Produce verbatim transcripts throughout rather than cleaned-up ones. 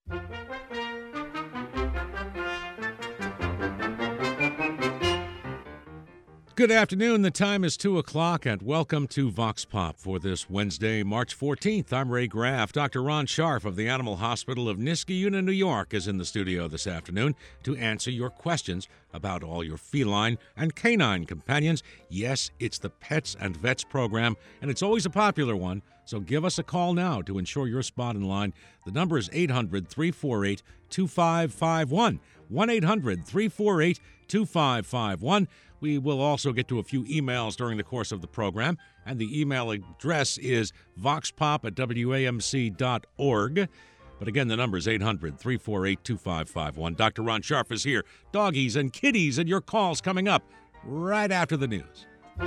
Good afternoon. The time is two o'clock, and welcome to Vox Pop for this Wednesday, March fourteenth. I'm Ray Graff. Doctor Ron Scharf of the Animal Hospital of Niskayuna, New York, is in the studio this afternoon to answer your questions about all your feline and canine companions. Yes, it's the Pets and Vets program, and it's always a popular one, so give us a call now to ensure your spot in line. The number is eight hundred, three four eight, two five five one, one eight hundred, three four eight, two five five one. We will also get to a few emails during the course of the program, and the email address is voxpop at w a m c dot org. But again, the number is eight hundred, three four eight, two five five one. Doctor Ron Scharf is here. Doggies and kitties and your calls coming up right after the news.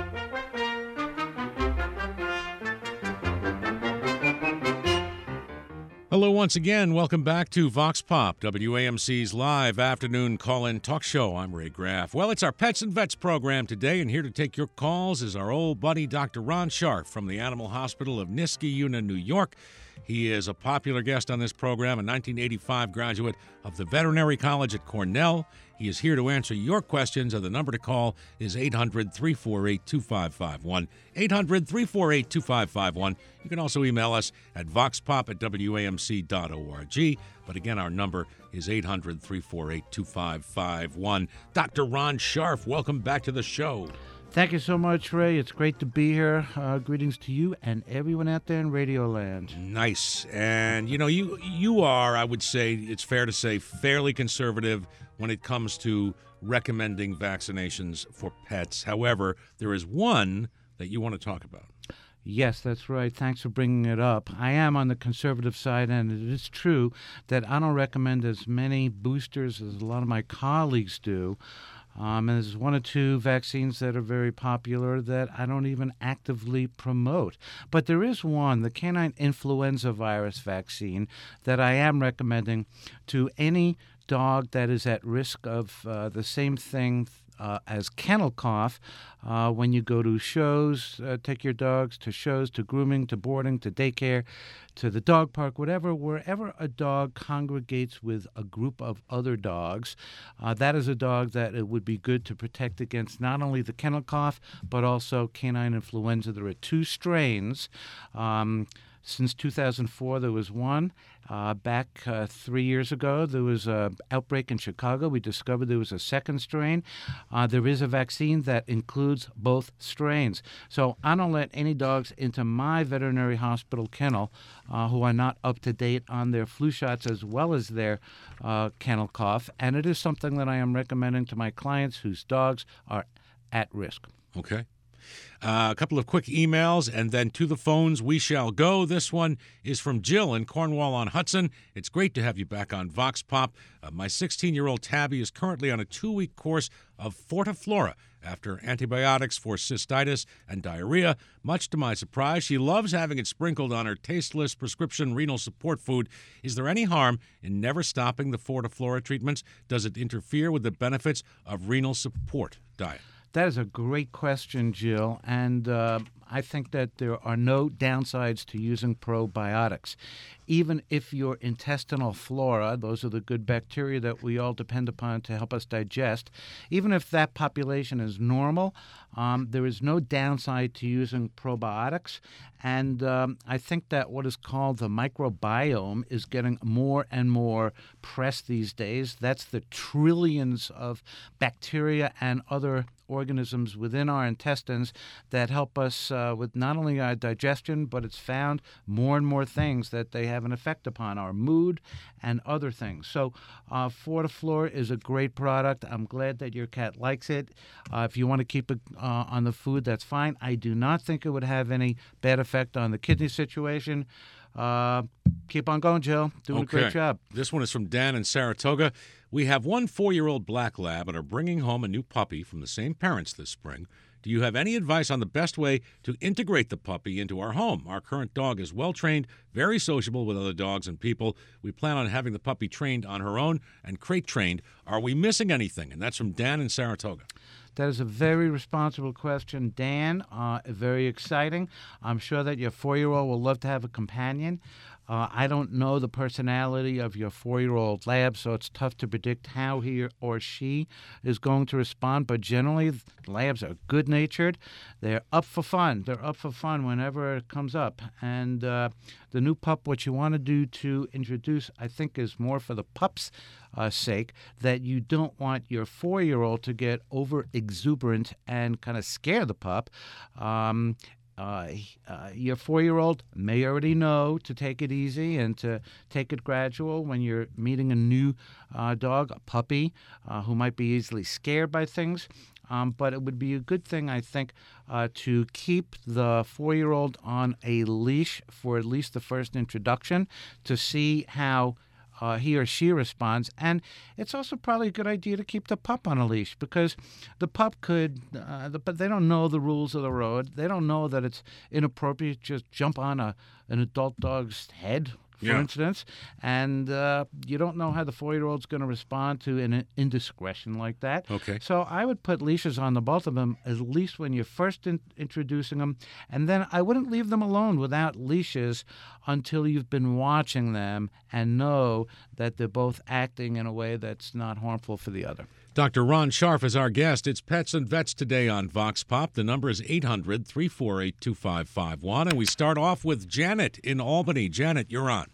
Hello once again. Welcome back to Vox Pop, W A M C's live afternoon call-in talk show. I'm Ray Graff. Well, it's our Pets and Vets program today, and here to take your calls is our old buddy, Doctor Ron Scharf from the Animal Hospital of Niskayuna, New York. He is a popular guest on this program, a nineteen eighty-five graduate of the Veterinary College at Cornell. He is here to answer your questions, and the number to call is eight hundred, three four eight, two five five one, eight hundred, three four eight, two five five one. You can also email us at voxpop at w a m c dot org. But again, our number is eight hundred, three four eight, two five five one. Doctor Ron Scharf, welcome back to the show. Thank you so much, Ray. It's great to be here. Uh, greetings to you and everyone out there in Radio Land. Nice. And, you know, you you are, I would say, it's fair to say, fairly conservative when it comes to recommending vaccinations for pets. However, there is one that you want to talk about. Yes, that's right. Thanks for bringing it up. I am on the conservative side, and it is true that I don't recommend as many boosters as a lot of my colleagues do. Um, and there's one or two vaccines that are very popular that I don't even actively promote. But there is one, the canine influenza virus vaccine, that I am recommending to any dog that is at risk of uh, the same thing Uh, as kennel cough. Uh, when you go to shows, uh, take your dogs to shows, to grooming, to boarding, to daycare, to the dog park, whatever, wherever a dog congregates with a group of other dogs, uh, that is a dog that it would be good to protect against not only the kennel cough, but also canine influenza. There are two strains. Um, Since two thousand four, there was one. Uh, back uh, three years ago, there was an outbreak in Chicago. We discovered there was a second strain. Uh, there is a vaccine that includes both strains. So I don't let any dogs into my veterinary hospital kennel uh, who are not up to date on their flu shots as well as their uh, kennel cough. And it is something that I am recommending to my clients whose dogs are at risk. Okay. Uh, a couple of quick emails, and then to the phones we shall go. This one is from Jill in Cornwall-on-Hudson. It's great to have you back on Vox Pop. Uh, my sixteen-year-old Tabby is currently on a two-week course of Fortiflora after antibiotics for cystitis and diarrhea. Much to my surprise, she loves having it sprinkled on her tasteless prescription renal support food. Is there any harm in never stopping the Fortiflora treatments? Does it interfere with the benefits of renal support diet? That is a great question, Jill, and uh, I think that there are no downsides to using probiotics. Even if your intestinal flora, those are the good bacteria that we all depend upon to help us digest, even if that population is normal, um, there is no downside to using probiotics. And um, I think that what is called the microbiome is getting more and more press these days. That's the trillions of bacteria and other organisms within our intestines that help us uh, with not only our digestion, but it's found more and more things that they have an effect upon our mood and other things. So uh, Fortiflora is a great product. I'm glad that your cat likes it. Uh, if you want to keep it uh, on the food, that's fine. I do not think it would have any bad effect on the kidney situation. Uh, keep on going, Jill. Doing okay. a great job. This one is from Dan in Saratoga. We have one four-year-old black lab and are bringing home a new puppy from the same parents this spring. Do you have any advice on the best way to integrate the puppy into our home? Our current dog is well-trained, very sociable with other dogs and people. We plan on having the puppy trained on her own and crate-trained. Are we missing anything? And that's from Dan in Saratoga. That is a very responsible question, Dan. Uh, very exciting. I'm sure that your four-year-old will love to have a companion. Uh, I don't know the personality of your four-year-old lab, so it's tough to predict how he or she is going to respond. But generally, labs are good-natured. They're up for fun. They're up for fun whenever it comes up. And uh, the new pup, what you want to do to introduce, I think, is more for the pup's uh, sake, that you don't want your four-year-old to get over-exuberant and kind of scare the pup. Um, Uh, uh, your four-year-old may already know to take it easy and to take it gradual when you're meeting a new uh, dog, a puppy, uh, who might be easily scared by things. Um, but it would be a good thing, I think, uh, to keep the four-year-old on a leash for at least the first introduction to see how Uh, he or she responds. And it's also probably a good idea to keep the pup on a leash, because the pup could, uh, the, but they don't know the rules of the road. They don't know that it's inappropriate to just jump on a an adult dog's head, for Yeah. instance. And uh, you don't know how the four-year-old's going to respond to an indiscretion like that. Okay. So I would put leashes on the both of them, at least when you're first in- introducing them. And then I wouldn't leave them alone without leashes until you've been watching them and know that they're both acting in a way that's not harmful for the other. Doctor Ron Scharf is our guest. It's Pets and Vets today on Vox Pop. The number is eight hundred, three four eight, two five five one. And we start off with Janet in Albany. Janet, you're on.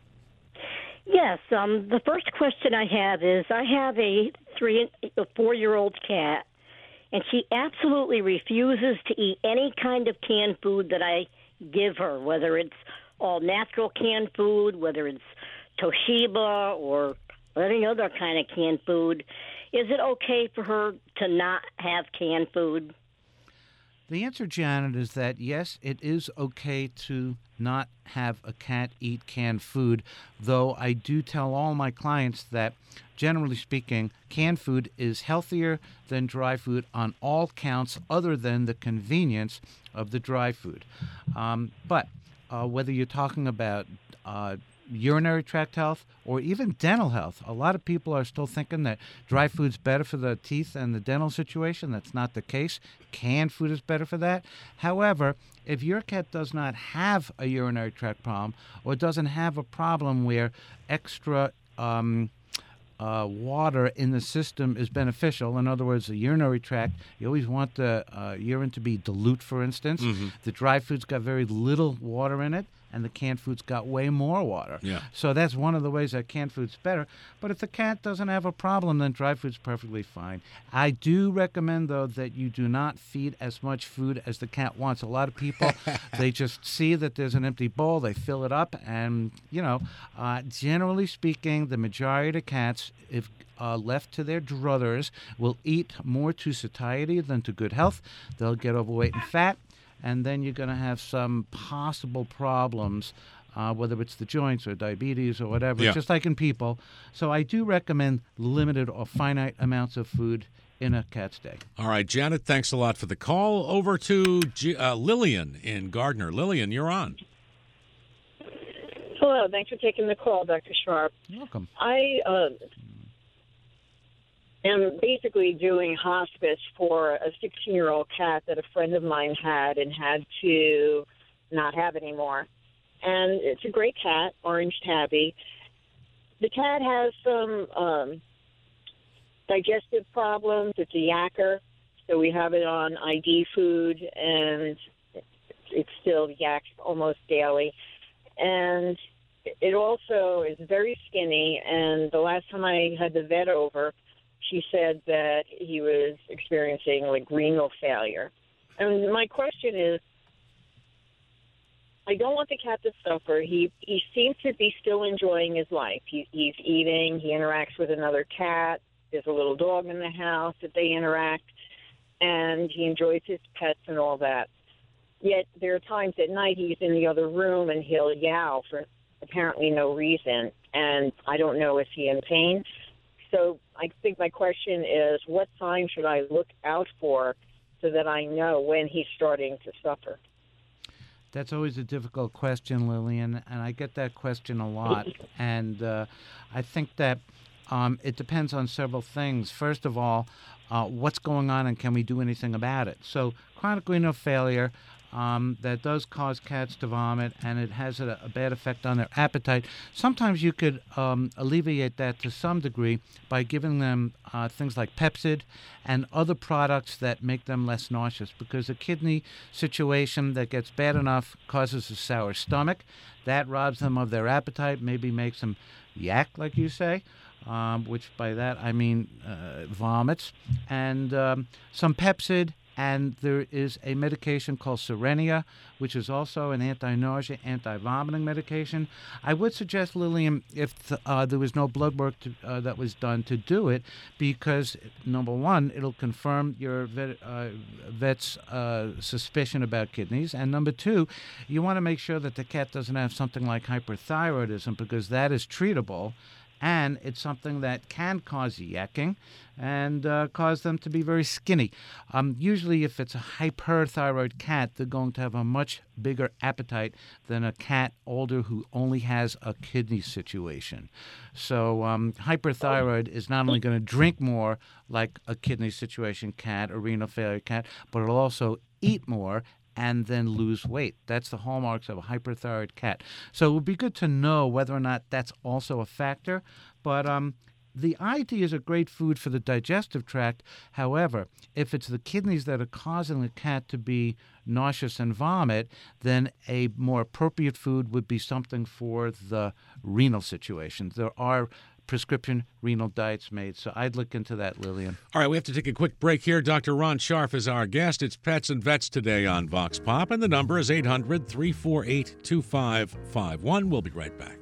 Yes. Um, the first question I have is I have a three, a four-year-old cat, and she absolutely refuses to eat any kind of canned food that I give her, whether it's all natural canned food, whether it's Toshiba or any other kind of canned food. Is it okay for her to not have canned food? The answer, Janet, is that yes, it is okay to not have a cat eat canned food, though I do tell all my clients that, generally speaking, canned food is healthier than dry food on all counts other than the convenience of the dry food. Um, but uh, whether you're talking about uh, urinary tract health or even dental health, a lot of people are still thinking that dry food's better for the teeth and the dental situation. That's not the case. Canned food is better for that. However, if your cat does not have a urinary tract problem or doesn't have a problem where extra um, uh, water in the system is beneficial, in other words, the urinary tract, you always want the uh, urine to be dilute, for instance. Mm-hmm. The dry food's got very little water in it, and the canned food's got way more water. Yeah. So that's one of the ways that canned food's better. But if the cat doesn't have a problem, then dry food's perfectly fine. I do recommend, though, that you do not feed as much food as the cat wants. A lot of people, they just see that there's an empty bowl, they fill it up, and, you know, uh, generally speaking, the majority of cats, if Uh, left to their druthers, will eat more to satiety than to good health. They'll get overweight and fat, and then you're going to have some possible problems, uh, whether it's the joints or diabetes or whatever, Yeah. just like in people. So I do recommend limited or finite amounts of food in a cat's day. All right, Janet, thanks a lot for the call. Over to G- uh, Lillian in Gardner. Lillian, you're on. Hello, thanks for taking the call, Doctor Sharp. You're welcome. I uh, am basically doing hospice for a sixteen-year-old cat that a friend of mine had and had to not have anymore. And it's a great cat, Orange Tabby. The cat has some um, digestive problems. It's a yacker, so we have it on I D food, and it still yaks almost daily. And it also is very skinny, and the last time I had the vet over, she said that he was experiencing, like, renal failure. And my question is, I don't want the cat to suffer. He he seems to be still enjoying his life. He, he's eating. He interacts with another cat. There's a little dog in the house that they interact, and he enjoys his pets and all that. Yet there are times at night he's in the other room and he'll yowl for apparently no reason, and I don't know, is he in pain? So I think my question is, what signs should I look out for so that I know when he's starting to suffer? That's always a difficult question, Lillian, and I get that question a lot. And uh, I think that um, it depends on several things. First of all, uh, what's going on and can we do anything about it? So chronic renal failure, um, that does cause cats to vomit, and it has a, a bad effect on their appetite. Sometimes you could um, alleviate that to some degree by giving them uh, things like Pepcid and other products that make them less nauseous, because a kidney situation that gets bad enough causes a sour stomach. That robs them of their appetite, maybe makes them yak, like you say. Um, which by that I mean uh, vomits, and um, some Pepcid, and there is a medication called Serenia, which is also an anti-nausea, anti-vomiting medication. I would suggest, Lillian, if th- uh, there was no blood work to, uh, that was done to do it, because, number one, it'll confirm your vet, uh, vet's uh, suspicion about kidneys, and number two, you want to make sure that the cat doesn't have something like hyperthyroidism, because that is treatable. And it's something that can cause yakking and uh, cause them to be very skinny. Um, usually, if it's a hyperthyroid cat, they're going to have a much bigger appetite than a cat older who only has a kidney situation. So um, hyperthyroid is not only going to drink more like a kidney situation cat, a renal failure cat, but it'll also eat more and then lose weight. That's the hallmarks of a hyperthyroid cat. So it would be good to know whether or not that's also a factor. But um, the idea is a great food for the digestive tract. However, if it's the kidneys that are causing the cat to be nauseous and vomit, then a more appropriate food would be something for the renal situation. There are prescription renal diets made. So I'd look into that, Lillian. All right, we have to take a quick break here. Doctor Ron Scharf is our guest. It's Pets and Vets today on Vox Pop, and the number is eight hundred, three four eight, two five five one. We'll be right back.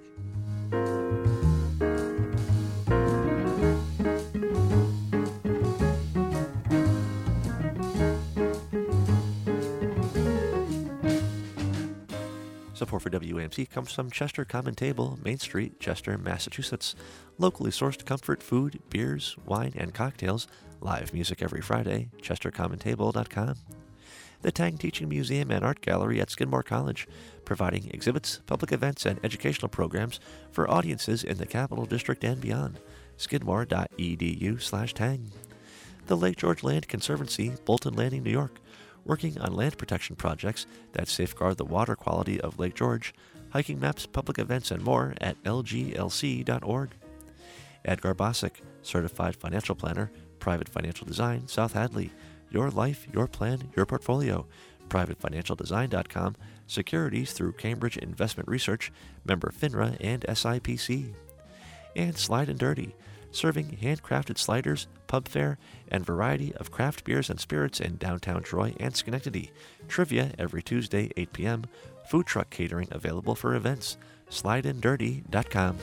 Support for W A M C comes from Chester Common Table, Main Street, Chester, Massachusetts. Locally sourced comfort food, beers, wine, and cocktails. Live music every Friday, chester common table dot com. The Tang Teaching Museum and Art Gallery at Skidmore College, providing exhibits, public events, and educational programs for audiences in the Capital District and beyond. skidmore dot e d u slash tang. The Lake George Land Conservancy, Bolton Landing, New York, working on land protection projects that safeguard the water quality of Lake George, hiking maps, public events, and more at l g l c dot org. Edgar Bosick, Certified Financial Planner, Private Financial Design, South Hadley. Your life, your plan, your portfolio. private financial design dot com. Securities through Cambridge Investment Research, member FINRA and S I P C. And Slide and Dirty, serving handcrafted sliders, pub fare, and variety of craft beers and spirits in downtown Troy and Schenectady. Trivia every Tuesday, eight p.m. Food truck catering available for events. slide and dirty dot com.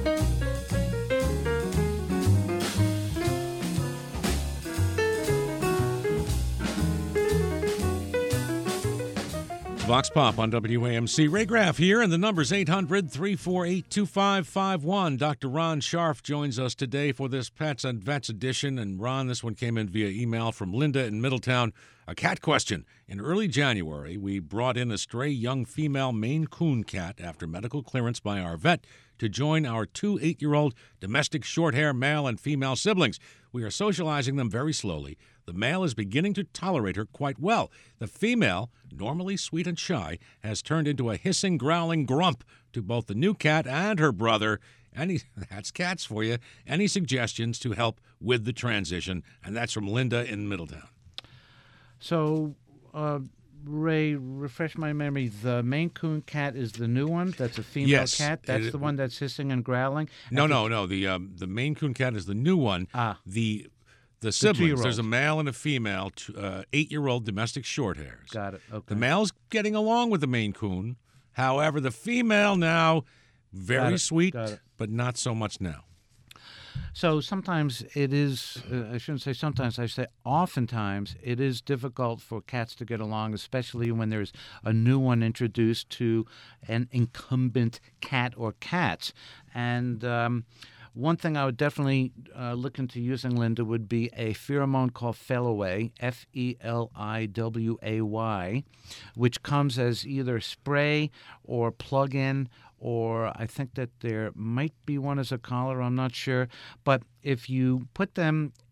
Vox Pop on W A M C. Ray Graff here, and the number's eight hundred, three four eight, two five five one. Doctor Ron Scharf joins us today for this Pets and Vets edition. And Ron, this one came in via email from Linda in Middletown. A cat question. In early January, we brought in a stray young female Maine Coon cat after medical clearance by our vet to join our two eight-year-old domestic short-hair male and female siblings. We are socializing them very slowly. The male is beginning to tolerate her quite well. The female, normally sweet and shy, has turned into a hissing, growling grump to both the new cat and her brother. Any, that's cats for you. Any suggestions to help with the transition? And that's from Linda in Middletown. So, uh, Ray, refresh my memory. The Maine Coon cat is the new one. That's a female Yes, cat. That's it- the one that's hissing and growling. No, And the- no, no. The um, the Maine Coon cat is the new one. Ah. The the siblings. two-year-old. There's a male and a female, t- uh, eight-year-old domestic shorthairs. Got it. Okay. The male's getting along with the Maine Coon. However, the female now, very Got it, sweet, got it. but not so much now. So sometimes it is, uh, I shouldn't say sometimes, I say oftentimes, it is difficult for cats to get along, especially when there's a new one introduced to an incumbent cat or cats. And um, one thing I would definitely uh, look into using, Linda, would be a pheromone called Feliway, F E L I W A Y, which comes as either spray or plug-in, or I think that there might be one as a collar, I'm not sure. But if you put them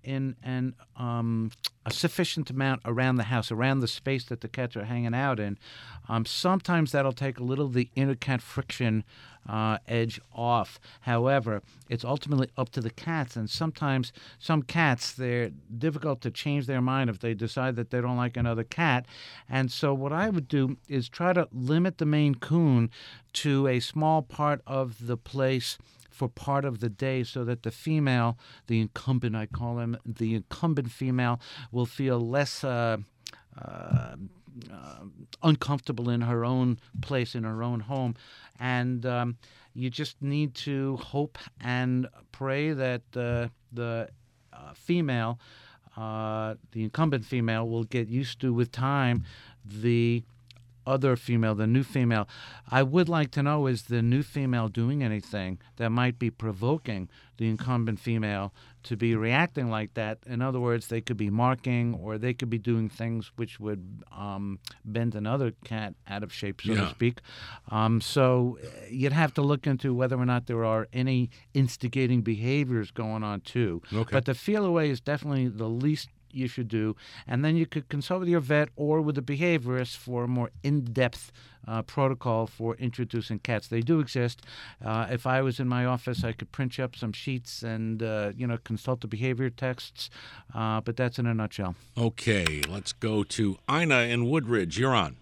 in an um, a sufficient amount around the house, around the space that the cats are hanging out in. Um, sometimes that'll take a little of the inner cat friction uh, edge off. However, it's ultimately up to the cats, and sometimes some cats, they're difficult to change their mind if they decide that they don't like another cat. And so what I would do is try to limit the Maine Coon to a small part of the place for part of the day, so that the female, the incumbent, I call him, the incumbent female, will feel less uh, uh, uh, uncomfortable in her own place, in her own home. And um, you just need to hope and pray that uh, the uh, female, uh, the incumbent female, will get used to, with time, the other female, the new female. I would like to know, is the new female doing anything that might be provoking the incumbent female to be reacting like that? In other words, they could be marking, or they could be doing things which would um, bend another cat out of shape, so Yeah. to speak. Um, so you'd have to look into whether or not there are any instigating behaviors going on too. Okay. But the feel away is definitely the least you should do, and then you could consult with your vet or with a behaviorist for a more in-depth uh, protocol for introducing cats. They do exist. Uh, if I was in my office, I could print you up some sheets and uh, you know consult the behavior texts, uh, but that's in a nutshell. Okay, let's go to Ina in Woodridge. You're on.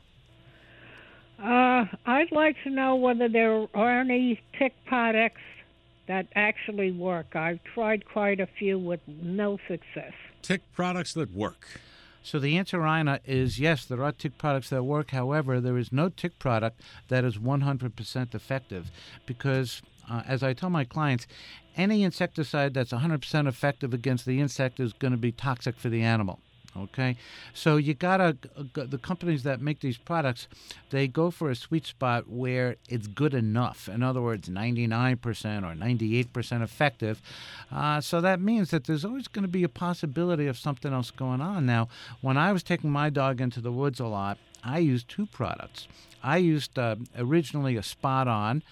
Uh, I'd like to know whether there are any tick products that actually work. I've tried quite a few with no success. Tick products that work. So the answer, Ina, is yes, there are tick products that work. However, there is no tick product that is one hundred percent effective, because, uh, as I tell my clients, any insecticide that's one hundred percent effective against the insect is going to be toxic for the animal. Okay, so you gotta, the companies that make these products, they go for a sweet spot where it's good enough. In other words, ninety-nine percent or ninety-eight percent effective. Uh, so that means that there's always going to be a possibility of something else going on. Now, when I was taking my dog into the woods a lot, I used two products. I used uh, originally a Spot On,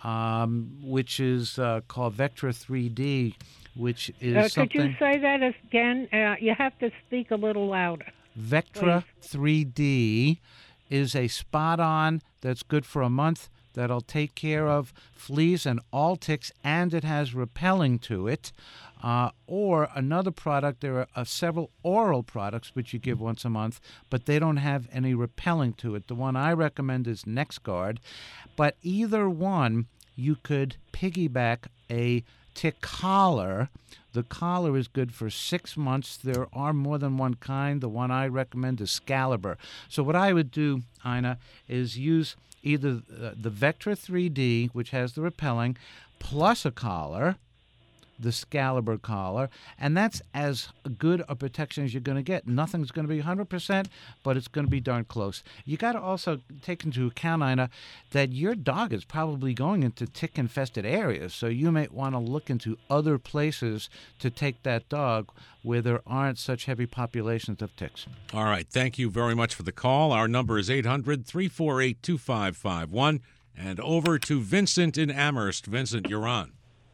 um, which is uh, called Vectra three D, which is Uh, could something... you say that again? Uh, you have to speak a little louder. Vectra Please. three D is a Spot On that's good for a month, that'll take care of fleas and all ticks, and it has repelling to it. Uh, or another product, there are uh, several oral products which you give once a month, but they don't have any repelling to it. The one I recommend is NexGard. But either one, you could piggyback a tick collar. The collar is good for six months. There are more than one kind. The one I recommend is Scalibur. So what I would do, Ina, is use either uh, the Vectra three D, which has the repelling, plus a collar, the Scalibur collar, and that's as good a protection as you're going to get. Nothing's going to be one hundred percent, but it's going to be darn close. You got to also take into account, Ina, that your dog is probably going into tick-infested areas, so you may want to look into other places to take that dog where there aren't such heavy populations of ticks. All right, thank you very much for the call. Our number is eight hundred, three four eight, two five five one. And over to Vincent in Amherst. Vincent, you're on.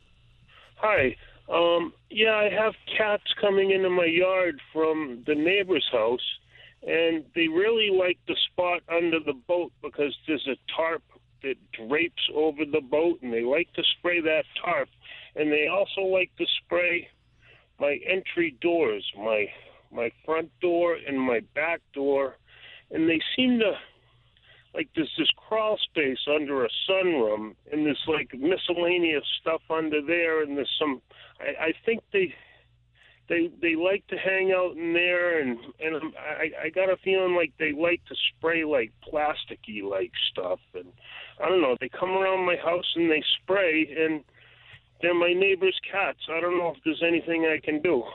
Hi. Um, yeah, I have cats coming into my yard from the neighbor's house, and they really like the spot under the boat because there's a tarp that drapes over the boat, and they like to spray that tarp. And they also like to spray my entry doors, my my front door and my back door, and they seem to, like, there's this crawl space under a sunroom, and there's, like, miscellaneous stuff under there, and there's some, I, I think they, they they like to hang out in there, and, and I, I got a feeling like they like to spray, like, plasticky, like, stuff, and I don't know, they come around my house and they spray, and they're my neighbor's cats. I don't know if there's anything I can do.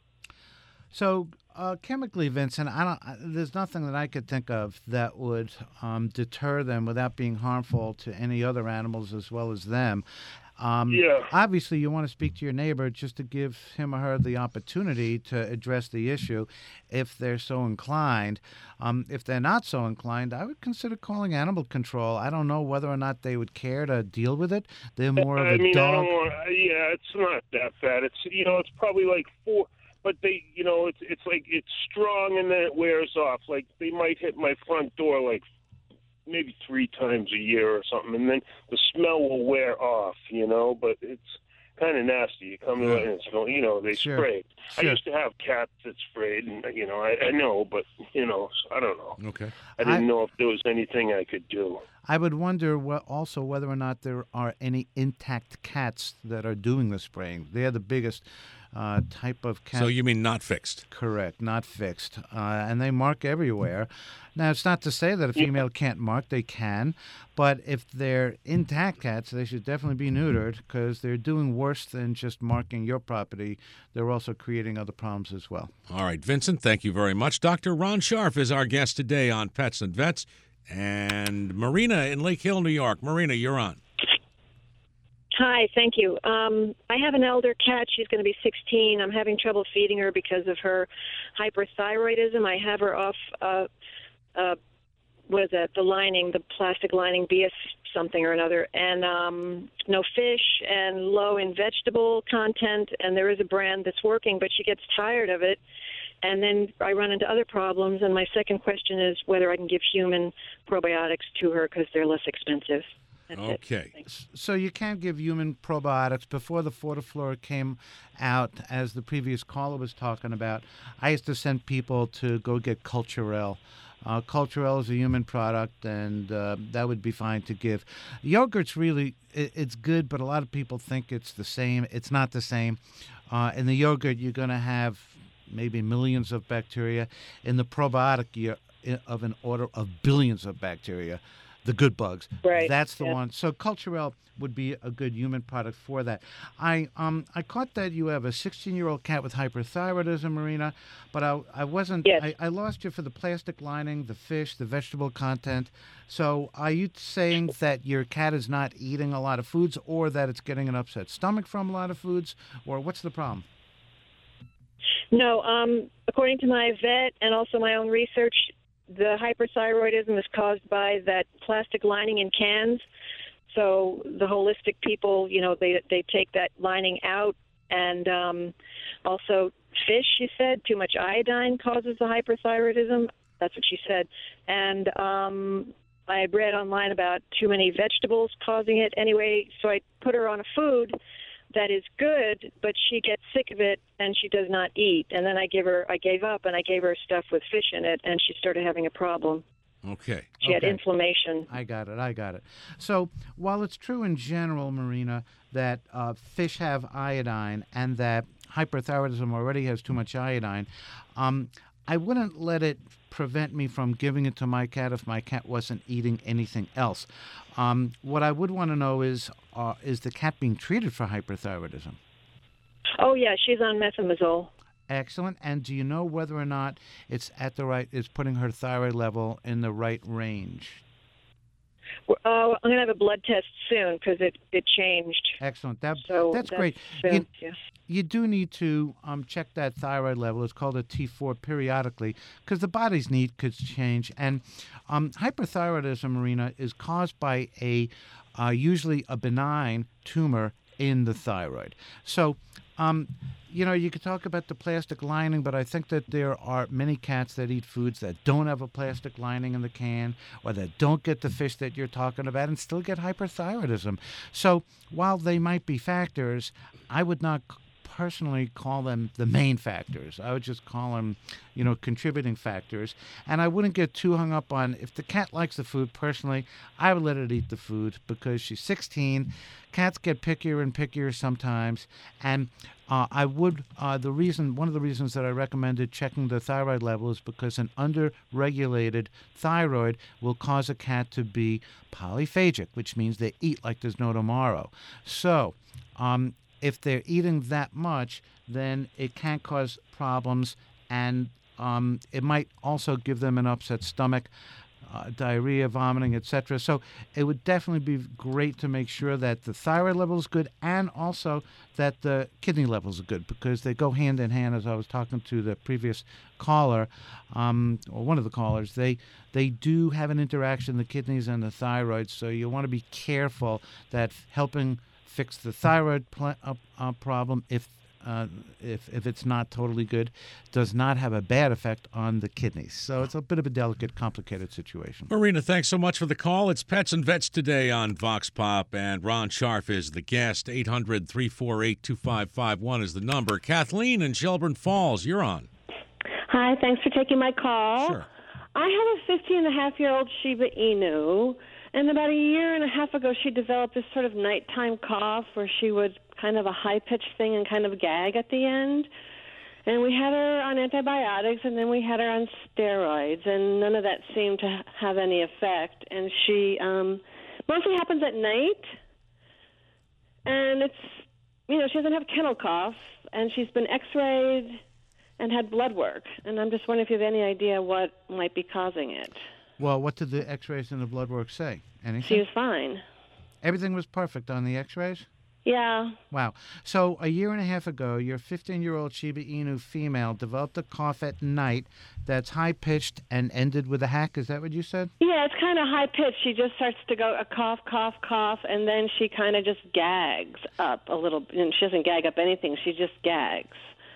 So, uh, chemically, Vincent, I don't. I, there's nothing that I could think of that would um, deter them without being harmful to any other animals as well as them. Um, Yeah. Obviously, you want to speak to your neighbor just to give him or her the opportunity to address the issue if they're so inclined. Um, if they're not so inclined, I would consider calling animal control. I don't know whether or not they would care to deal with it. They're more of I a mean, I dog. don't want, yeah, it's not that bad. It's, you know, it's probably like four but they, you know, it's it's like it's strong and then it wears off. Like they might hit my front door like maybe three times a year or something, and then the smell will wear off, you know. But it's kind of nasty. You come Yeah. in and it's, you know, they Sure. spray. Sure. I used to have cats that sprayed, and you know, I, I know, but you know, I don't know. Okay. I didn't I- know if there was anything I could do. I would wonder what, also whether or not there are any intact cats that are doing the spraying. They're the biggest uh, type of cat. So you mean not fixed? Correct, not fixed. Uh, and they mark everywhere. Now, it's not to say that a female can't mark. They can. But if they're intact cats, they should definitely be neutered because they're doing worse than just marking your property. They're also creating other problems as well. All right, Vincent, thank you very much. Doctor Ron Scharf is our guest today on Pets and Vets. And Marina in Lake Hill, New York. Marina, you're on. Hi, thank you. Um, I have an elder cat. She's going to be sixteen. I'm having trouble feeding her because of her hyperthyroidism. I have her off, uh, uh, what is that, the lining, the plastic lining, B S something or another, and um, no fish and low in vegetable content, and there is a brand that's working, but she gets tired of it. And then I run into other problems, and my second question is whether I can give human probiotics to her because they're less expensive. That's it. Okay. Thanks. So you can't give human probiotics. Before the Fortiflora came out, as the previous caller was talking about, I used to send people to go get Culturelle. Uh, Culturelle is a human product, and uh, that would be fine to give. Yogurt's really, it, it's good, but a lot of people think it's the same. It's not the same. Uh, in the yogurt, you're going to have maybe millions of bacteria. In the probiotic, you're of an order of billions of bacteria, the good bugs. Right. That's the Yep. one. So Culturelle would be a good human product for that. I um I caught that you have a sixteen-year-old cat with hyperthyroidism, Marina, but I I wasn't. Yes. I, I lost you for the plastic lining, the fish, the vegetable content. So are you saying that your cat is not eating a lot of foods, or that it's getting an upset stomach from a lot of foods, or what's the problem? No, um, according to my vet and also my own research, the hyperthyroidism is caused by that plastic lining in cans. So the holistic people, you know, they they take that lining out, and um, also fish. She said too much iodine causes the hyperthyroidism. That's what she said, and um, I read online about too many vegetables causing it. Anyway, so I put her on a food that is good, but she gets sick of it and she does not eat. And then I give her, I gave up and I gave her stuff with fish in it, and she started having a problem. Okay. She had Okay. inflammation. I got it. I got it. So while it's true in general, Marina, that uh, fish have iodine and that hyperthyroidism already has too much iodine, um, I wouldn't let it prevent me from giving it to my cat if my cat wasn't eating anything else. Um, what I would want to know is, uh, is the cat being treated for hyperthyroidism? Oh yeah, she's on methimazole. Excellent. And do you know whether or not it's at the right, it's putting her thyroid level in the right range? Uh, I'm going to have a blood test soon because it, it changed. Excellent. That, So that's, great. soon, You- yeah. You do need to um, check that thyroid level. It's called a T four periodically because the body's need could change. And um, hyperthyroidism, Marina, is caused by a uh, usually a benign tumor in the thyroid. So, um, you know, you could talk about the plastic lining, but I think that there are many cats that eat foods that don't have a plastic lining in the can or that don't get the fish that you're talking about and still get hyperthyroidism. So while they might be factors, I would not personally call them the main factors. I would just call them, you know, contributing factors. And I wouldn't get too hung up on if the cat likes the food. Personally, I would let it eat the food because she's sixteen. Cats get pickier and pickier sometimes. And uh, I would, uh, the reason, one of the reasons that I recommended checking the thyroid level is because an under-regulated thyroid will cause a cat to be polyphagic, which means they eat like there's no tomorrow. So, um, if they're eating that much, then it can cause problems, and um, it might also give them an upset stomach, uh, diarrhea, vomiting, et cetera. So it would definitely be great to make sure that the thyroid level is good and also that the kidney levels are good because they go hand in hand. As I was talking to the previous caller, um, or one of the callers, they they do have an interaction, the kidneys and the thyroid. So you want to be careful that helping fix the thyroid pl- uh, uh, problem if uh, if if it's not totally good, does not have a bad effect on the kidneys. So it's a bit of a delicate, complicated situation. Marina, thanks so much for the call. It's Pets and Vets today on Vox Pop, and Ron Scharf is the guest. eight hundred, three four eight, two five five one is the number. Kathleen in Shelburne Falls, you're on. Hi, thanks for taking my call. Sure. I have a fifteen and a half year old Shiba Inu, and about a year and a half ago she developed this sort of nighttime cough where she would kind of a high-pitched thing and kind of gag at the end. And we had her on antibiotics, and then we had her on steroids, and none of that seemed to have any effect. And she um, mostly happens at night, and it's, you know, she doesn't have kennel cough, and she's been x-rayed and had blood work. And I'm just wondering if you have any idea what might be causing it. Well, what did the x-rays and the blood work say? Anything? She was fine. Everything was perfect on the x-rays? Yeah. Wow. So a year and a half ago, your fifteen-year-old Shiba Inu female developed a cough at night that's high-pitched and ended with a hack. Is that what you said? Yeah, it's kind of high-pitched. She just starts to go a cough, cough, cough, and then she kind of just gags up a little. And she doesn't gag up anything. She just gags.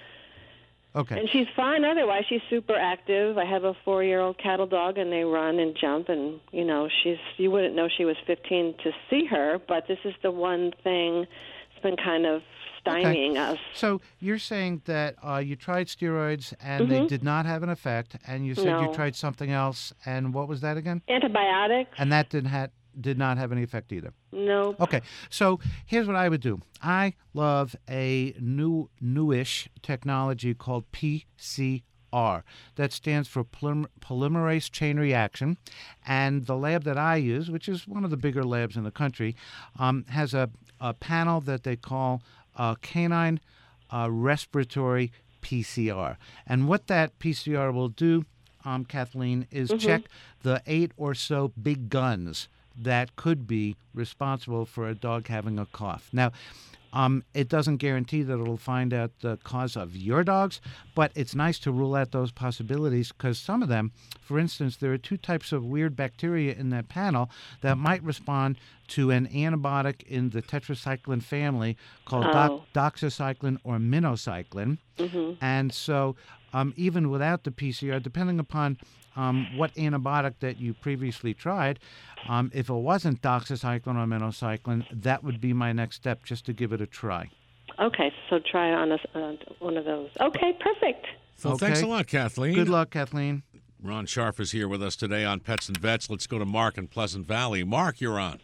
Okay. And she's fine otherwise. She's super active. I have a four-year-old cattle dog, and they run and jump, and, you know, she's, you wouldn't know she was fifteen to see her, but this is the one thing that's been kind of stymieing okay. us. So you're saying that uh, you tried steroids, and mm-hmm. they did not have an effect, and you said no. you tried something else, and what was that again? Antibiotics. And that did, ha- did not have any effect either? No. Okay, so here's what I would do. I love a new, newish technology called P C R. That stands for polymer- polymerase chain reaction. And the lab that I use, which is one of the bigger labs in the country, um, has a, a panel that they call uh, canine uh, respiratory P C R. And what that P C R will do, um, Kathleen, is mm-hmm. check the eight or so big guns that could be responsible for a dog having a cough. Now, um, it doesn't guarantee that it'll find out the cause of your dogs, but it's nice to rule out those possibilities because some of them, for instance, there are two types of weird bacteria in that panel that might respond to an antibiotic in the tetracycline family called oh. doc- doxycycline or minocycline. Mm-hmm. And so um, even without the P C R, depending upon Um, what antibiotic that you previously tried, um, if it wasn't doxycycline or minocycline, that would be my next step, just to give it a try. Okay, so try on a, uh, one of those. Okay, perfect. So okay. thanks a lot, Kathleen. Good luck, Kathleen. Ron Scharf is here with us today on Pets and Vets. Let's go to Mark in Pleasant Valley. Mark, you're on.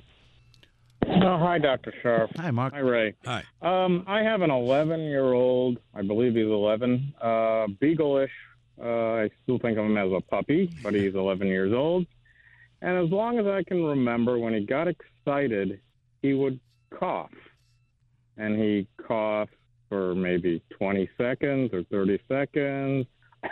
Oh, hi, Doctor Scharf. Hi, Mark. Hi, Ray. Hi. Um, I have an eleven-year-old, I believe he's eleven, uh, Beagle-ish. Uh, I still think of him as a puppy, but he's eleven years old. And as long as I can remember, when he got excited, he would cough. And he coughed for maybe twenty seconds or thirty seconds,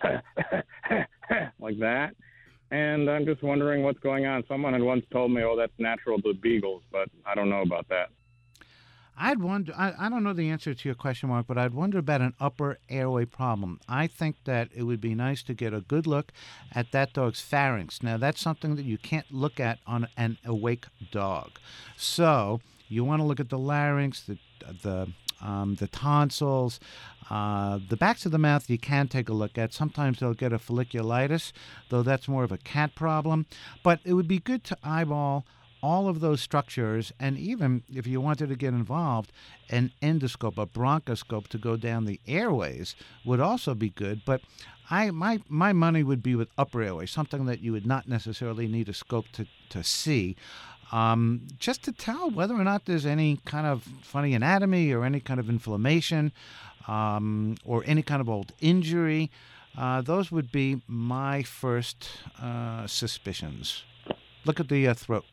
like that. And I'm just wondering what's going on. Someone had once told me, oh, that's natural to beagles, but I don't know about that. I'd wonder, I, I don't know the answer to your question, Mark, but I'd wonder about an upper airway problem. I think that it would be nice to get a good look at that dog's pharynx. Now, that's something that you can't look at on an awake dog. So you want to look at the larynx, the the um, the tonsils, uh, the backs of the mouth you can take a look at. Sometimes they'll get a folliculitis, though that's more of a cat problem. But it would be good to eyeball all of those structures, and even if you wanted to get involved, an endoscope, a bronchoscope to go down the airways would also be good. But I my my money would be with upper airway, something that you would not necessarily need a scope to, to see, um, just to tell whether or not there's any kind of funny anatomy or any kind of inflammation um, or any kind of old injury. Uh, those would be my first uh, suspicions. Look at the uh, throat.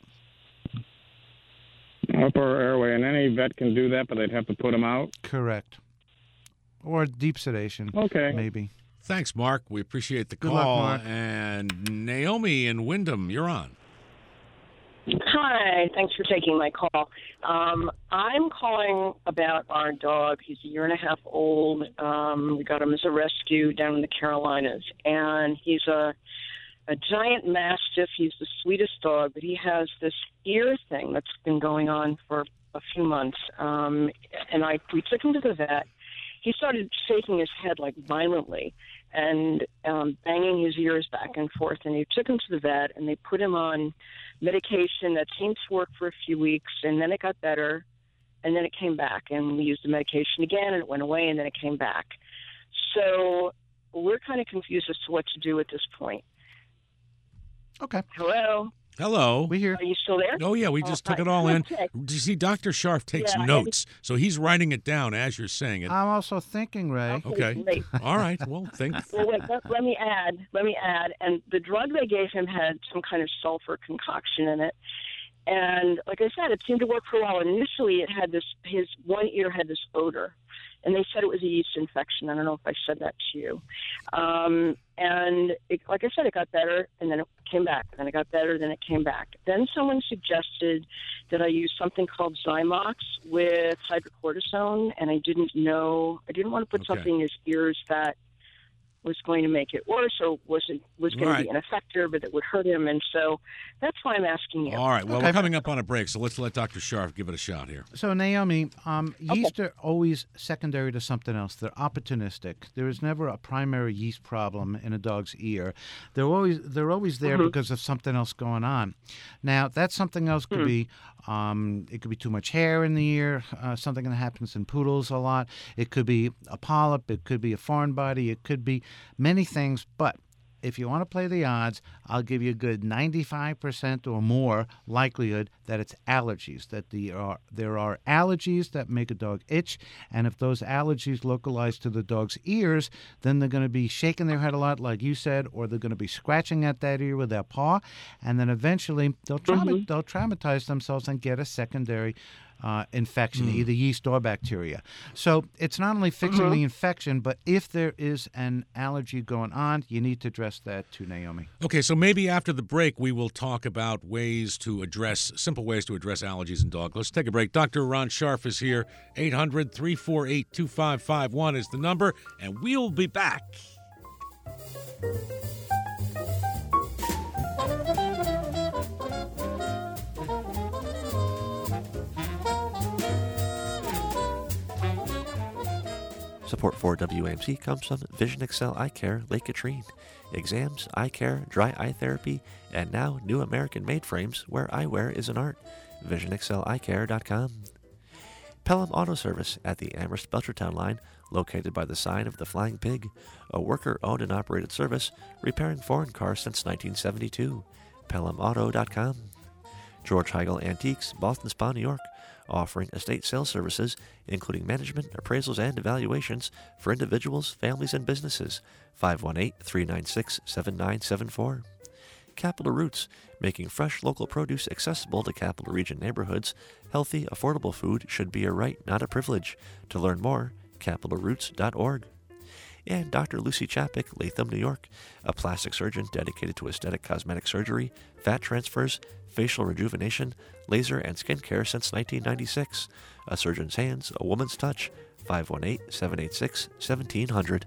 Upper airway, and any vet can do that, but they'd have to put him out? Correct. Or deep sedation. Okay. Maybe. Thanks, Mark. We appreciate the Good call. luck, Mark. And Naomi in Wyndham, you're on. Hi. Thanks for taking my call. Um, I'm calling about our dog. He's a year and a half old. Um, we got him as a rescue down in the Carolinas, and he's a a giant mastiff. He's the sweetest dog, but he has this ear thing that's been going on for a few months. Um, and I we took him to the vet, he started shaking his head like violently and um, banging his ears back and forth. And he took him to the vet, and they put him on medication that seemed to work for a few weeks, and then it got better, and then it came back. And we used the medication again, and it went away, and then it came back. So we're kind of confused as to what to do at this point. Okay. Hello? Hello. We here. Are you still there? Oh, yeah, we just oh, took it all in. Okay. Do you see, Doctor Scharf takes Yeah, notes, so he's writing it down as you're saying it. I'm also thinking, Ray. Okay. Great. All right. Well, think. Well, wait, let, let me add. Let me add. And the drug they gave him had some kind of sulfur concoction in it. And like I said, it seemed to work for a while. Initially, it had this. His one ear had this odor, and they said it was a yeast infection. I don't know if I said that to you. Um, and it, like I said, it got better, and then it came back. Then it got better, then it came back. Then someone suggested that I use something called Zymox with hydrocortisone, and I didn't know. I didn't want to put Okay. something in his ears that was going to make it worse, or wasn't was going Right. to be an effector, but that would hurt him. And so that's why I'm asking you. All right. Well, Okay. we're coming up on a break, so let's let Doctor Scharf give it a shot here. So, Naomi, um, yeast are always secondary to something else. They're opportunistic. There is never a primary yeast problem in a dog's ear. They're always they're always there Mhm. because of something else going on. Now, that something else could Hmm. be um, it could be too much hair in the ear, uh, something that happens in poodles a lot. It could be a polyp. It could be a foreign body. It could be many things, but if you want to play the odds, I'll give you a good ninety-five percent or more likelihood that it's allergies, that the are, there are allergies that make a dog itch, and if those allergies localize to the dog's ears, then they're going to be shaking their head a lot, like you said, or they're going to be scratching at that ear with their paw, and then eventually they'll, trauma- Mhm. they'll traumatize themselves and get a secondary Uh, infection, Mm. either yeast or bacteria. So it's not only fixing Mhm. the infection, but if there is an allergy going on, you need to address that too, Naomi. Okay, so maybe after the break, we will talk about ways to address, simple ways to address allergies in dogs. Let's take a break. Doctor Ron Scharf is here. eight hundred, three four eight, two five five one is the number, and we'll be back. Support for W A M C comes from Vision Excel Eye Care, Lake Katrine. Exams, eye care, dry eye therapy, and now new American-made frames where eyewear is an art. vision excel eye care dot com. Pelham Auto Service at the Amherst Belchertown line, located by the sign of the Flying Pig, a worker-owned and operated service repairing foreign cars since nineteen seventy-two. pelham auto dot com. George Heigl Antiques, Boston Spa, New York, offering estate sales services, including management, appraisals, and evaluations for individuals, families, and businesses. five one eight, three nine six, seven nine seven four. Capital Roots, making fresh local produce accessible to Capital Region neighborhoods. Healthy, affordable food should be a right, not a privilege. To learn more, capital roots dot org. And Doctor Lucy Chapik, Latham, New York, a plastic surgeon dedicated to aesthetic cosmetic surgery, fat transfers, facial rejuvenation, laser, and skincare since nineteen ninety-six. A surgeon's hands, a woman's touch. five one eight, seven eight six, one seven zero zero.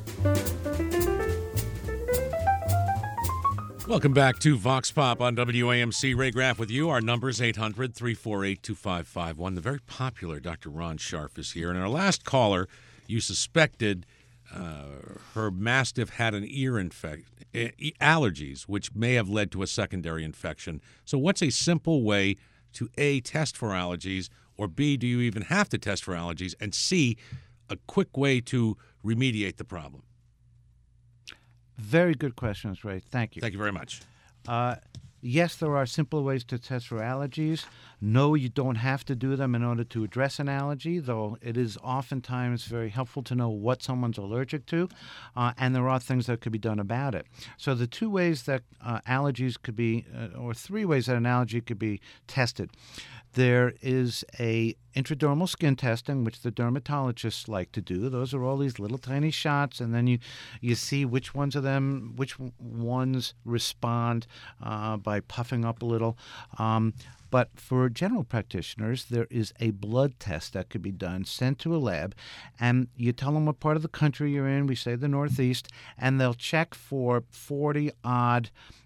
Welcome back to Vox Pop on W A M C. Ray Graff with you. Our number is eight hundred, three four eight, two five five one. The very popular Doctor Ron Scharf is here. And our last caller, you suspected uh, her Mastiff had an ear infection, allergies, which may have led to a secondary infection. So what's a simple way to, A, test for allergies, or B, do you even have to test for allergies, and C, a quick way to remediate the problem? Very good questions, Ray. Thank you. Thank you very much. Uh, yes, there are simple ways to test for allergies. No, you don't have to do them in order to address an allergy, though it is oftentimes very helpful to know what someone's allergic to, uh, and there are things that could be done about it. So the two ways that uh, allergies could be, uh, or three ways that an allergy could be tested. There is a intradermal skin testing, which the dermatologists like to do. Those are all these little tiny shots, and then you, you see which ones of them, which ones respond uh, by puffing up a little. Um, But for general practitioners, there is a blood test that could be done, sent to a lab, and you tell them what part of the country you're in. We say the Northeast, and they'll check for forty-odd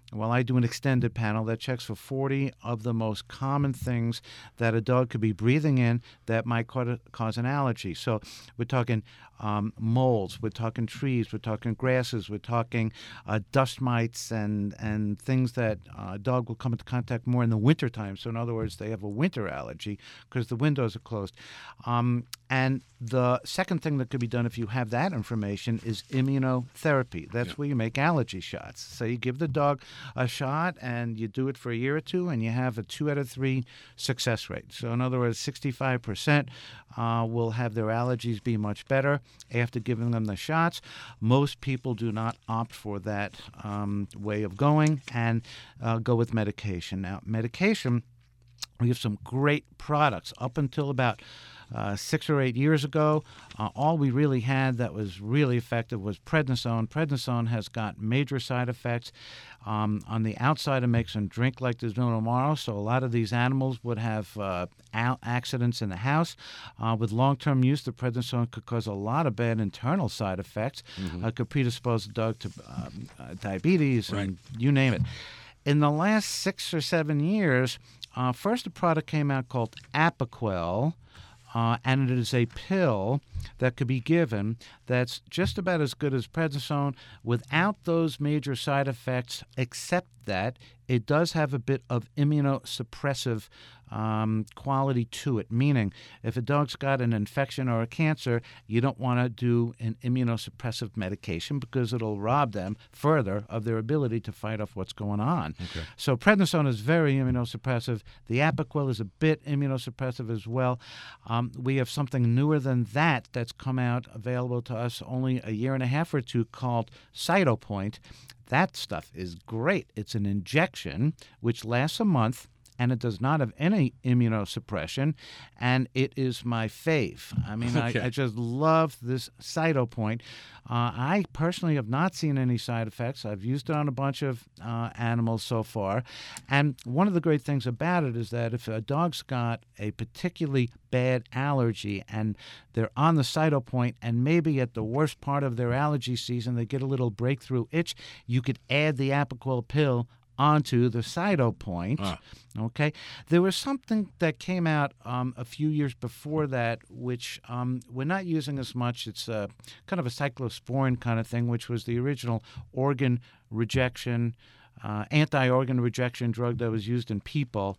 well, I do an extended panel that checks for forty of the most common things that a dog could be breathing in that might ca- cause an allergy. So we're talking um, molds, we're talking trees, we're talking grasses, we're talking uh, dust mites and, and things that uh, a dog will come into contact more in the wintertime. So in other words, they have a winter allergy because the windows are closed. Um, and the second thing that could be done if you have that information is immunotherapy. That's yeah. where you make allergy shots. So you give the dog a shot and you do it for a year or two and you have a two out of three success rate. So in other words, sixty-five percent uh, will have their allergies be much better after giving them the shots. Most people do not opt for that um, way of going and uh, go with medication. Now, medication, we have some great products. Up until about Uh, six or eight years ago, uh, all we really had that was really effective was prednisone. Prednisone has got major side effects. Um, on the outside, it makes them drink like there's no tomorrow, so a lot of these animals would have uh, a- accidents in the house. Uh, with long-term use, the prednisone could cause a lot of bad internal side effects. Mm-hmm. Uh, could predispose the dog to um, uh, diabetes right. and you name it. In the last six or seven years, uh, first a product came out called Apoquel, Uh, and it is a pill that could be given that's just about as good as prednisone without those major side effects, except that it does have a bit of immunosuppressive um, quality to it, meaning if a dog's got an infection or a cancer, you don't want to do an immunosuppressive medication because it'll rob them further of their ability to fight off what's going on. Okay. So prednisone is very immunosuppressive. The Apoquel is a bit immunosuppressive as well. Um, we have something newer than that that's come out available to us only a year and a half or two called Cytopoint. That stuff is great. It's an injection which lasts a month, and it does not have any immunosuppression, and it is my fave. I mean, okay. I, I just love this Cytopoint. Uh, I personally have not seen any side effects. I've used it on a bunch of uh, animals so far, and one of the great things about it is that if a dog's got a particularly bad allergy and they're on the Cytopoint and maybe at the worst part of their allergy season they get a little breakthrough itch, you could add the Apoquel pill onto the Cytopoint. Ah. Okay, there was something that came out um, a few years before that, which um, we're not using as much. It's a, kind of a cyclosporin kind of thing, which was the original organ rejection, uh, anti-organ rejection drug that was used in people.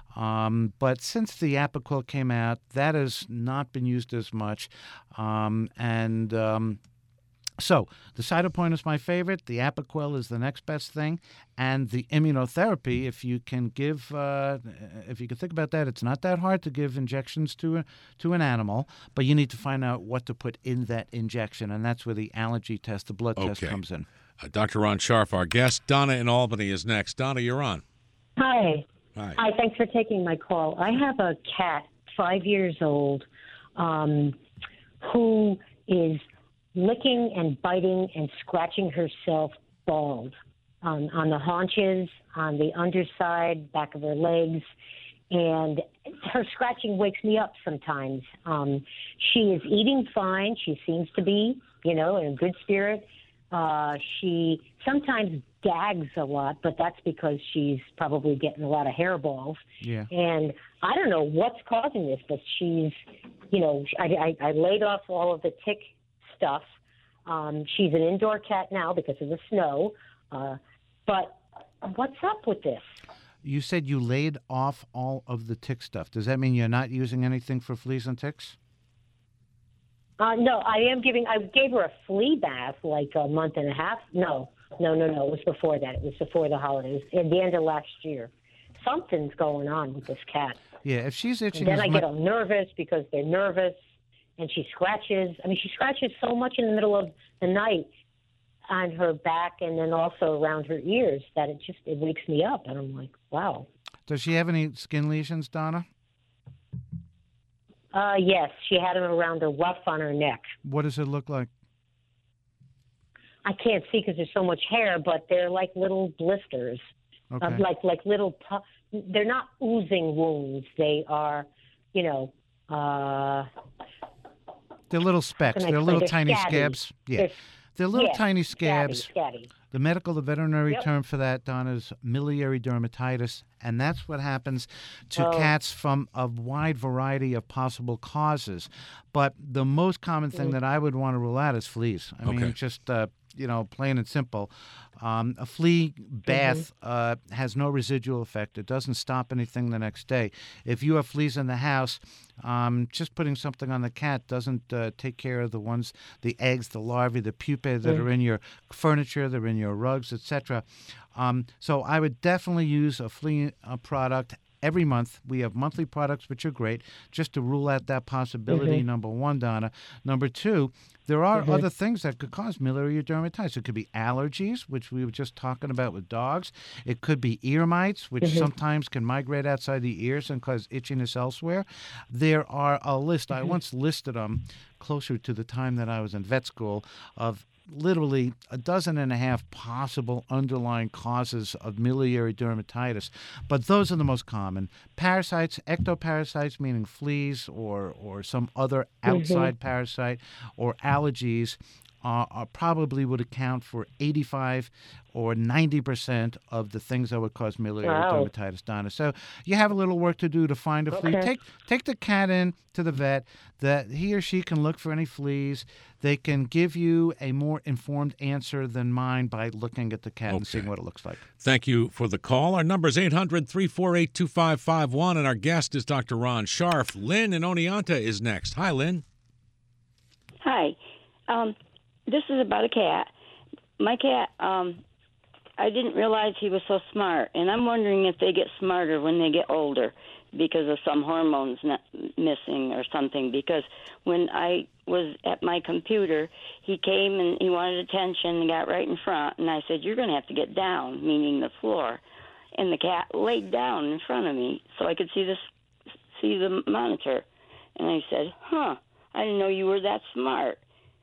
Um, but since the Apoquel came out, that has not been used as much, um, and um, So the Cytopoint is my favorite. The Apoquel is the next best thing, and the immunotherapy. If you can give, uh, if you can think about that, it's not that hard to give injections to a, to an animal, but you need to find out what to put in that injection, and that's where the allergy test, the blood okay. test, comes in. Uh, Doctor Ron Scharf, our guest. Donna in Albany is next. Donna, you're on. Hi. Hi. Hi. Thanks for taking my call. I have a cat, five years old, um, who is licking and biting and scratching herself bald um, on the haunches, on the underside, back of her legs, and her scratching wakes me up sometimes. Um, she is eating fine. She seems to be, you know, in a good spirit. Uh, she sometimes gags a lot, but that's because she's probably getting a lot of hairballs. Yeah. And I don't know what's causing this, but she's, you know, I, I, I laid off all of the tick stuff. Um, she's an indoor cat now because of the snow. Uh, but what's up with this? You said you laid off all of the tick stuff. Does that mean you're not using anything for fleas and ticks? Uh, no, I am giving, I gave her a flea bath like a month and a half. No, no, no, no. It was before that. It was before the holidays, at the end of last year. Something's going on with this cat. Yeah, if she's itching. And then I much- get all nervous because they're nervous. And she scratches. I mean, she scratches so much in the middle of the night on her back and then also around her ears that it just it wakes me up. And I'm like, wow. Does she have any skin lesions, Donna? Uh, yes, she had them around her ruff on her neck. What does it look like? I can't see because there's so much hair, but they're like little blisters. Okay. Uh, like like little. Pu- they're not oozing wounds. They are, you know. Uh, They're little specks. They're little they're tiny scabby. scabs. Yeah. They're, They're little Yes, tiny scabs. Scabby, scabby. The medical, the veterinary Yep. term for that, Donna, is miliary dermatitis, and that's what happens to Oh. cats from a wide variety of possible causes. But the most common thing Mm. that I would want to rule out is fleas. I Okay. mean, just uh, you know, plain and simple. Um, a flea bath uh, has no residual effect. It doesn't stop anything the next day. If you have fleas in the house, um, just putting something on the cat doesn't uh, take care of the ones, the eggs, the larvae, the pupae that Mm. are in your furniture, they're in your rugs, et cetera. Um, so I would definitely use a flea uh, product every month. We have monthly products, which are great, just to rule out that possibility, Mhm. number one, Donna. Number two, there are Mhm. other things that could cause miliary dermatitis. It could be allergies, which we were just talking about with dogs. It could be ear mites, which Mhm. sometimes can migrate outside the ears and cause itchiness elsewhere. There are a list. I once listed them closer to the time that I was in vet school of literally a dozen and a half possible underlying causes of miliary dermatitis, but those are the most common. Parasites, ectoparasites, meaning fleas or, or some other outside parasite, or allergies, uh, are probably would account for eighty-five or ninety percent of the things that would cause miliary Wow. dermatitis, Donna. So you have a little work to do to find a flea. Okay. Take take the cat in to the vet. That he or she can look for any fleas. They can give you a more informed answer than mine by looking at the cat and seeing what it looks like. Thank you for the call. Our number is eight hundred, three four eight, two five five one, and our guest is Doctor Ron Scharf. Lynn in Oneonta is next. Hi, Lynn. Hi. Um, this is about a cat. My cat, um, I didn't realize he was so smart, and I'm wondering if they get smarter when they get older because of some hormones not missing or something. Because when I was at my computer, he came and he wanted attention and got right in front, and I said, "You're going to have to get down," meaning the floor. And the cat laid down in front of me so I could see this, see the monitor. And I said, "Huh, I didn't know you were that smart."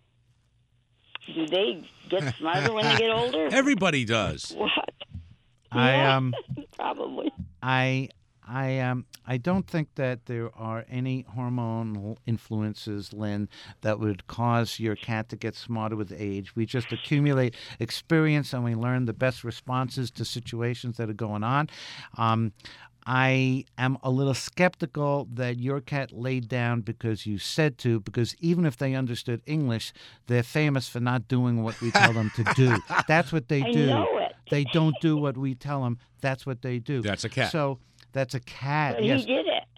Do they get smarter when they get older? Everybody does. What? I Yeah, um probably. I I um I don't think that there are any hormonal influences, Lynn, that would cause your cat to get smarter with age. We just accumulate experience and we learn the best responses to situations that are going on. Um, I am a little skeptical that your cat laid down because you said to, because even if they understood English, they're famous for not doing what we tell them to do. That's what they I do. know it. They don't do what we tell them. That's what they do. That's a cat. So that's a cat. But yes. he did it.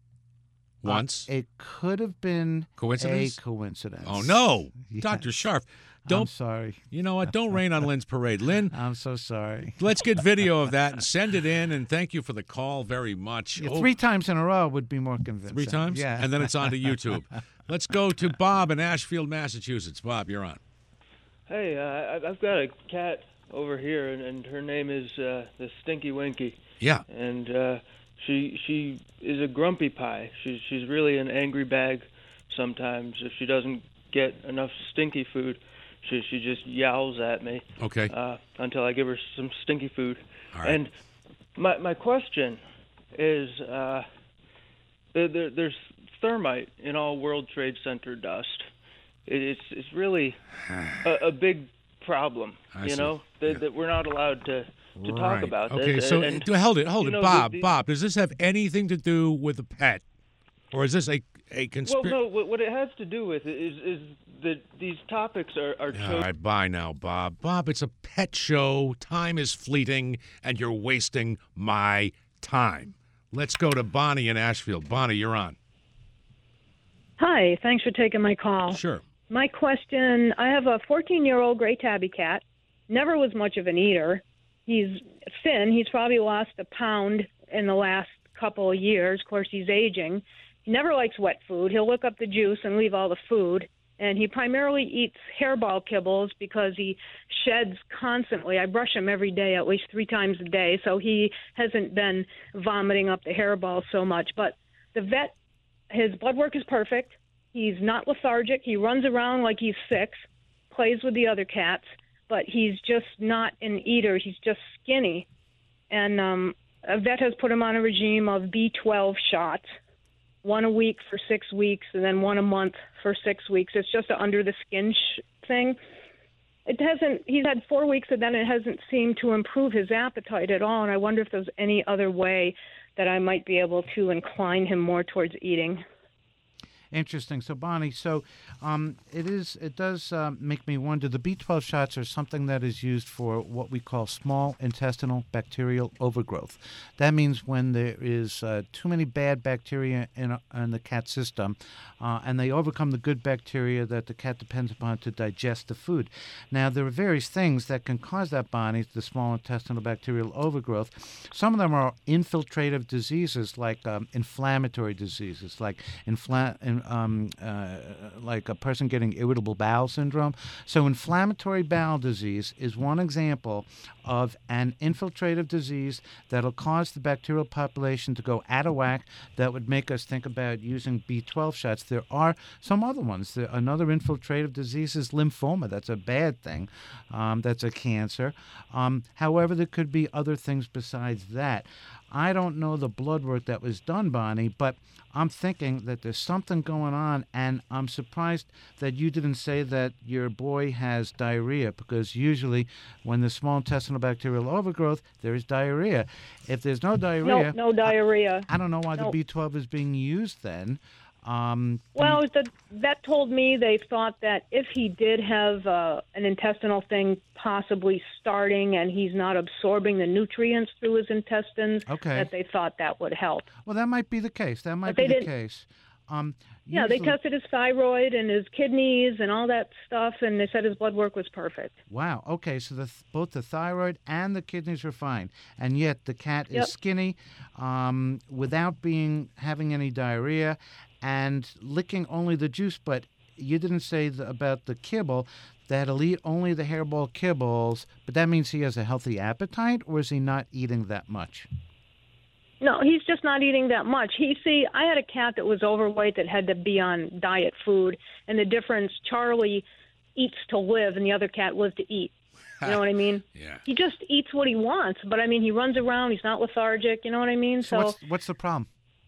Once. Uh, it could have been Coincidence? a coincidence. Oh, no. Yes. Doctor Scharf. I'm Don't, sorry. you know what? Don't rain on Lynn's parade. Lynn, I'm so sorry. let's get video of that and send it in, and thank you for the call very much. Yeah, Oh, three times in a row would be more convincing. three times? Yeah. And then it's on to YouTube. Let's go to Bob in Ashfield, Massachusetts. Bob, you're on. Hey, uh, I- I've got a cat over here, and, and her name is uh, the Stinky Winky. Yeah. And uh, she she is a grumpy pie. She's she's really an angry bag. Sometimes if she doesn't get enough stinky food, she she just yowls at me. Okay. Uh, until I give her some stinky food. All right. And my my question is, uh, there, there, there's thermite in all World Trade Center dust. It, it's it's really a, a big problem. I you see. know that, that we're not allowed to to talk Right. about this. Okay, so and, uh, hold it, hold you it, know, Bob. the- the- Bob, does this have anything to do with a pet, or is this a a Well, conspiracy? no. What, what it has to do with is is that these topics are are All chosen. right, bye now, Bob. Bob, it's a pet show. Time is fleeting, and you're wasting my time. Let's go to Bonnie in Ashfield. Bonnie, you're on. Hi, thanks for taking my call. Sure. My question, I have a fourteen-year-old gray tabby cat. Never was much of an eater. He's thin. He's probably lost a pound in the last couple of years. Of course, he's aging. He never likes wet food. He'll look up the juice and leave all the food. And he primarily eats hairball kibbles because he sheds constantly. I brush him every day, at least three times a day, so he hasn't been vomiting up the hairballs so much. But the vet, his blood work is perfect. He's not lethargic. He runs around like he's six, plays with the other cats, but he's just not an eater. He's just skinny. And um, a vet has put him on a regime of B twelve shots, one a week for six weeks and then one a month for six weeks. It's just an under-the-skin sh- thing. it hasn't. He's had four weeks, and then it hasn't seemed to improve his appetite at all. And I wonder if there's any other way that I might be able to incline him more towards eating. Interesting. So, Bonnie, so um, it is. It does uh, make me wonder. The B twelve shots are something that is used for what we call small intestinal bacterial overgrowth. That means when there is uh, too many bad bacteria in, a, in the cat system, uh, and they overcome the good bacteria that the cat depends upon to digest the food. Now, there are various things that can cause that, Bonnie, the small intestinal bacterial overgrowth. Some of them are infiltrative diseases, like um, inflammatory diseases, like infla- Um, uh, like a person getting irritable bowel syndrome. So inflammatory bowel disease is one example of an infiltrative disease that'll cause the bacterial population to go out of whack. That would make us think about using B twelve shots. There are some other ones. There, another infiltrative disease is lymphoma. That's a bad thing. Um, that's a cancer. Um, however, there could be other things besides that. I don't know the blood work that was done, Bonnie, but I'm thinking that there's something going on, and I'm surprised that you didn't say that your boy has diarrhea, because usually when there's small intestinal bacterial overgrowth, there is diarrhea. If there's no diarrhea... No, no diarrhea. I, I don't know why no. the B twelve is being used then. Um, well, the, that told me they thought that if he did have uh, an intestinal thing possibly starting and he's not absorbing the nutrients through his intestines, okay. that they thought that would help. Well, that might be the case. That might But be they the didn't- case. Um, Yeah, they usually- tested his thyroid and his kidneys and all that stuff, and they said his blood work was perfect. Wow. Okay, so the, th- both the thyroid and the kidneys are fine, and yet the cat is Yep. skinny, um, without being having any diarrhea, and licking only the juice. But you didn't say the, about the kibble. That he'll eat only the hairball kibbles, but that means he has a healthy appetite, or is he not eating that much? No, he's just not eating that much. He see, I had a cat that was overweight that had to be on diet food, and the difference, Charlie eats to live, and the other cat lives to eat. You know what I mean? Yeah. He just eats what he wants, but I mean, he runs around. He's not lethargic. You know what I mean? So, what's, what's the problem?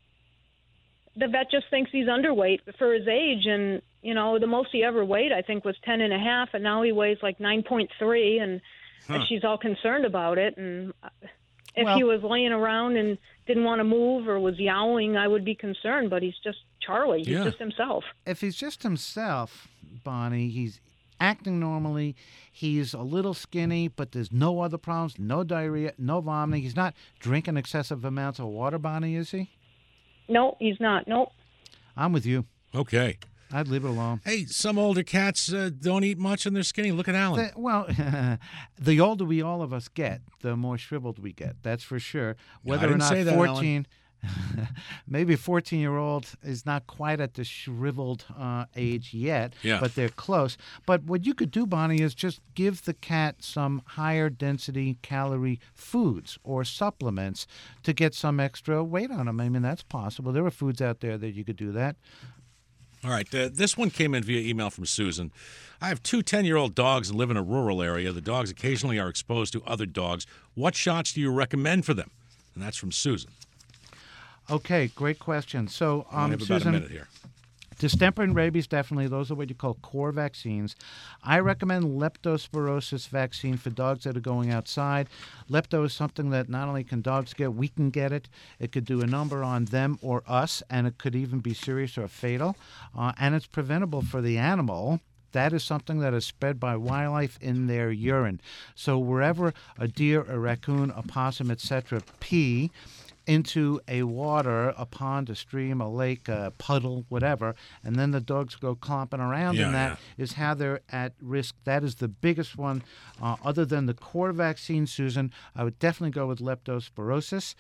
The vet just thinks he's underweight for his age, and you know, the most he ever weighed, I think, was ten and a half, and now he weighs like nine point three, and Huh. she's all concerned about it. And if Well- he was laying around and didn't want to move or was yowling, I would be concerned. But he's just Charlie. He's Yeah. just himself. If he's just himself, Bonnie, he's acting normally. He's a little skinny, but there's no other problems, no diarrhea, no vomiting. He's not drinking excessive amounts of water, Bonnie, is he? No, he's not. Nope. I'm with you. Okay. I'd leave it alone. Hey, some older cats uh, don't eat much and they're skinny. Look at Alan. The- well, the older we all of us get, the more shriveled we get. That's for sure. Whether didn't or not say that, fourteen, maybe a fourteen-year-old is not quite at the shriveled uh, age yet, Yeah. but they're close. But what you could do, Bonnie, is just give the cat some higher density calorie foods or supplements to get some extra weight on them. I mean, that's possible. There are foods out there that you could do that. All right, uh, this one came in via email from Susan. I have two ten-year-old dogs and live in a rural area. The dogs occasionally are exposed to other dogs. What shots do you recommend for them? And that's from Susan. Okay, great question. So, I only um, have Susan, about a minute here. distemper and rabies, definitely. Those are what you call core vaccines. I recommend leptospirosis vaccine for dogs that are going outside. Lepto is something that not only can dogs get, we can get it. It could do a number on them or us, and it could even be serious or fatal. Uh, and it's preventable for the animal. That is something that is spread by wildlife in their urine. So wherever a deer, a raccoon, a possum, et cetera pee into a water, a pond, a stream, a lake, a puddle, whatever, and then the dogs go clomping around Yeah, in that, is how they're at risk. That is the biggest one. Uh, other than the core vaccine, Susan, I would definitely go with leptospirosis.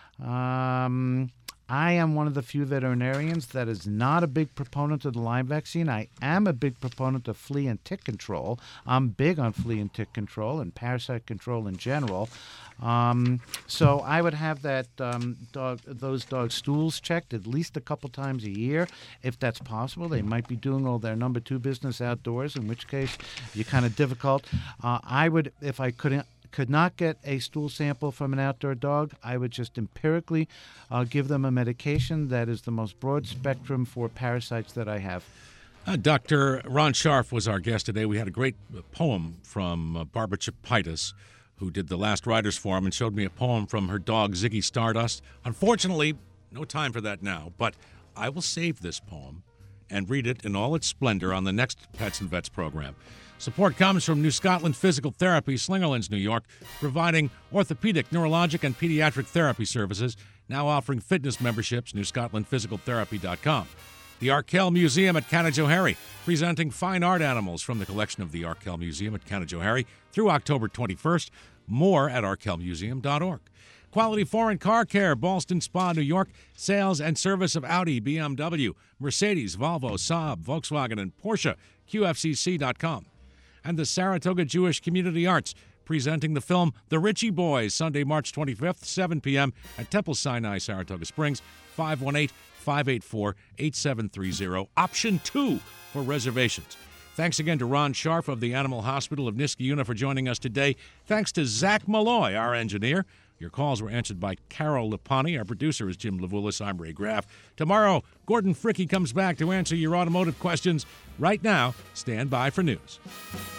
Um, I am one of the few veterinarians that is not a big proponent of the Lyme vaccine. I am a big proponent of flea and tick control. I'm big on flea and tick control and parasite control in general. Um, so I would have that um, dog, those dogs' stools checked at least a couple times a year, if that's possible. They might be doing all their number two business outdoors, in which case you're kind of difficult. Uh, I would, if I couldn't. could not get a stool sample from an outdoor dog, I would just empirically uh, give them a medication that is the most broad spectrum for parasites that I have. Uh, Doctor Ron Scharf was our guest today. We had a great poem from uh, Barbara Chapitis, who did the Last Writers Forum and showed me a poem from her dog, Ziggy Stardust. Unfortunately, no time for that now, but I will save this poem and read it in all its splendor on the next Pets and Vets program. Support comes from New Scotland Physical Therapy, Slingerlands, New York, providing orthopedic, neurologic, and pediatric therapy services, now offering fitness memberships, new scotland physical therapy dot com. The Arkell Museum at Canajoharie, presenting fine art animals from the collection of the Arkell Museum at Canajoharie through October twenty-first. More at arkell museum dot org. Quality Foreign Car Care, Ballston Spa, New York. Sales and service of Audi, B M W, Mercedes, Volvo, Saab, Volkswagen, and Porsche, Q F C C dot com. And the Saratoga Jewish Community Arts, presenting the film The Ritchie Boys, Sunday, March twenty-fifth, seven p.m. at Temple Sinai, Saratoga Springs, five one eight, five eight four, eight seven three zero, option two for reservations. Thanks again to Ron Scharf of the Animal Hospital of Niskayuna for joining us today. Thanks to Zach Malloy, our engineer. Your calls were answered by Carol Lipani. Our producer is Jim Levulis. I'm Ray Graff. Tomorrow, Gordon Fricke comes back to answer your automotive questions. Right now, stand by for news.